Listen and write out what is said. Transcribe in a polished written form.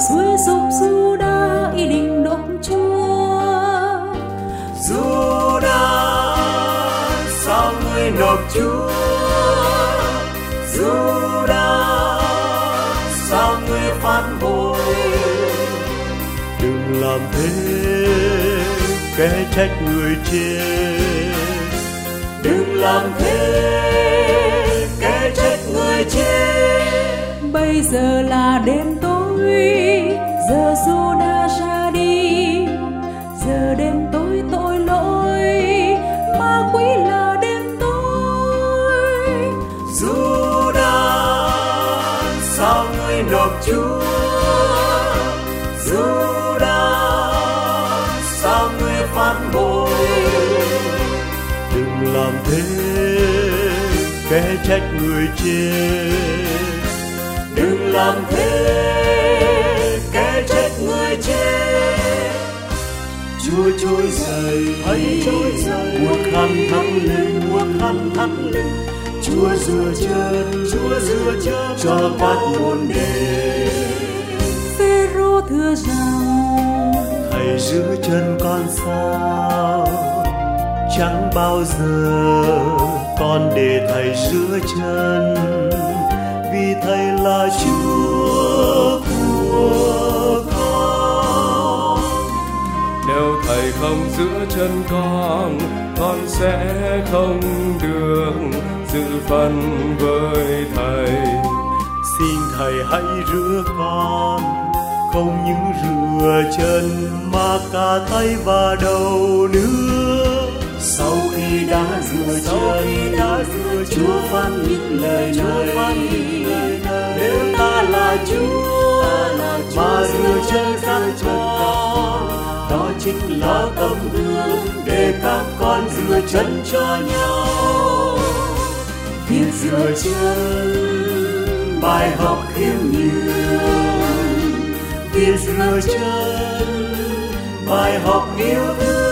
Suối dục Giu-đa ý định đốt Chúa. Giu-đa, sao ngươi nộp Chúa? Giu-đa, sao ngươi phản bội? Đừng làm thế, kẻ trách người chết. Đừng làm thế, kẻ trách người chết. Bây giờ là đêm tối, giờ Giu-đa ra đi. Giờ đêm tối tội lỗi, ma quỷ là đêm tối. Giu-đa, sao ngươi nộp Chúa? Giu-đa, sao ngươi phản bội? Đừng làm thế, kẻ trách người chết. Đừng làm thế, kẻ trách người chết. Chúa trỗi dậy, hãy trỗi dậy, mùa khăn thắt lưng, mùa khăn thắt lưng. Chúa rửa chân cho các môn đệ. Phêrô thưa rằng, Thầy giữ chân con sao? Chẳng bao giờ con để Thầy rửa chân, vì Thầy là Chúa của con. Nếu Thầy không giữ chân con sẽ không được dự phần với Thầy. Xin Thầy hãy rửa con, không những rửa chân mà cả tay và đầu nữa. Sau khi đã rửa chân, Chúa phán những lời này: nếu ta là Chúa mà rửa chân các con, đó chính là tấm gương để các con rửa chân cho nhau. Việc rửa chân, bài học khiêm nhường. Việc rửa chân, bài học yêu thương.